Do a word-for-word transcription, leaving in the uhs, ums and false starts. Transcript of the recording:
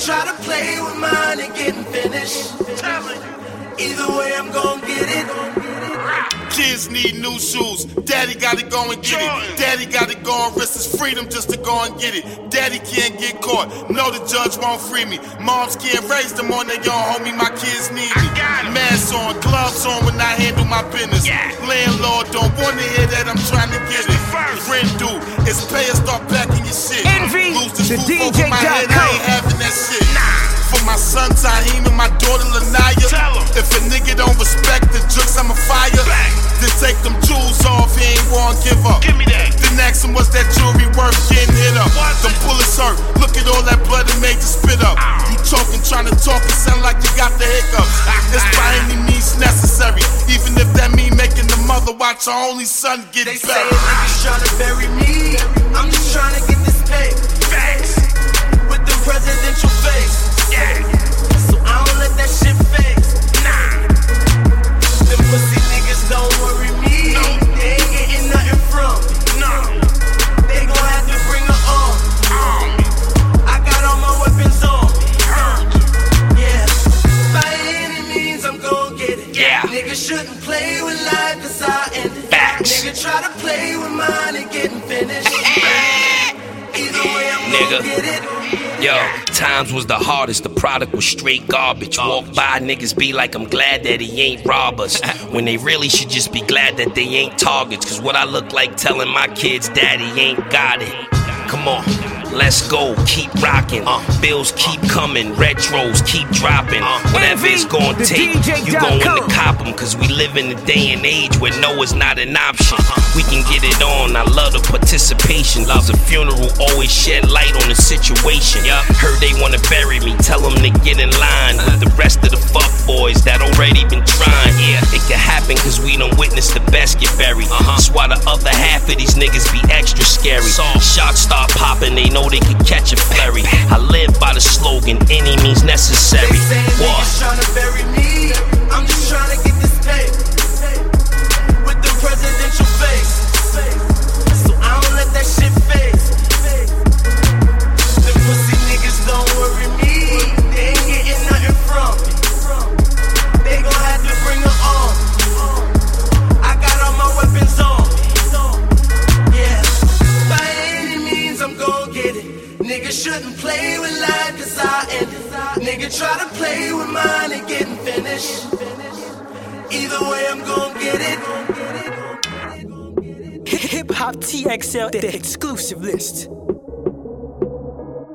try to play with mine and getting finished. Either way, I'm gon' get it. Kids need new shoes. Daddy gotta go and get it. Daddy gotta go and risk his freedom just to go and get it. Daddy can't get caught. No, the judge won't free me. Moms can't raise them on their own, homie. My kids need me. Mask on, gloves on when I handle my business. Landlord don't wanna hear that I'm trying to get it. Friend do, it's pay or start packing your shit. Envy, Lose this the roof D J over my head, I ain't having that shit. For my son Taheem and my daughter Lanaya, if a nigga don't respect the jokes, I'ma fire. Then take them jewels off, he ain't wanna give up. Give me that. Then ask him what's that jewelry worth getting hit up. Them bullets hurt, look at all that blood it made you spit up. You choking, trying to talk, it sound like you got the hiccups. It's by any means necessary, even if that mean making the mother watch her only son get They buried. say niggas tryna bury me. I'm just tryna get this pay. Facts. With the presidential face. Yeah. So I don't let that shit phase. Nah. Them pussy niggas don't worry me. No. They ain't getting nothing from me. No. They gon' have to bring her on. Um. I got all my weapons on me. Heard. Yeah. By any means, I'm gon' get it. Yeah. Niggas shouldn't play with life, cause I end it. Facts. Nigga try to play with mine and getting finished. Either way, I'm Nigga. gon' get it. Yo, times was the hardest, the product was straight garbage. Walk by, niggas be like, I'm glad that he ain't rob us. When they really should just be glad that they ain't targets. Cause what I look like telling my kids, daddy ain't got it. Come on, let's go, keep rocking. Uh, bills keep coming, retros keep dropping. Uh, Whatever it's gonna take, you going to cop them. Cause we live in a day and age where no is not an option. We can get it on, I love the participation. Cause a funeral always shed light on the situation. Heard they wanna bury me, tell them to get in line with the rest of the fuck boys that already been trying. Yeah, it can happen cause we done witnessed the best get buried. That's why the other half of these niggas be extra scary. Shots start popping, they know they can catch a flurry. I live by the slogan, any means necessary. They say What? niggas tryna bury me. I'm just tryna get this pay. With the presidential face. So I don't let that shit phase. Them pussy niggas don't worry me. They ain't getting nothing from me. They gon' have to bring her on. I got all my weapons on me. Yeah. By any means, I'm gon' get it. Nigga shouldn't play with life, cause I end it. Nigga try to play with mine and getting finished. Either way, I'm gon' get it. Hip Hop T X L, the exclusive list.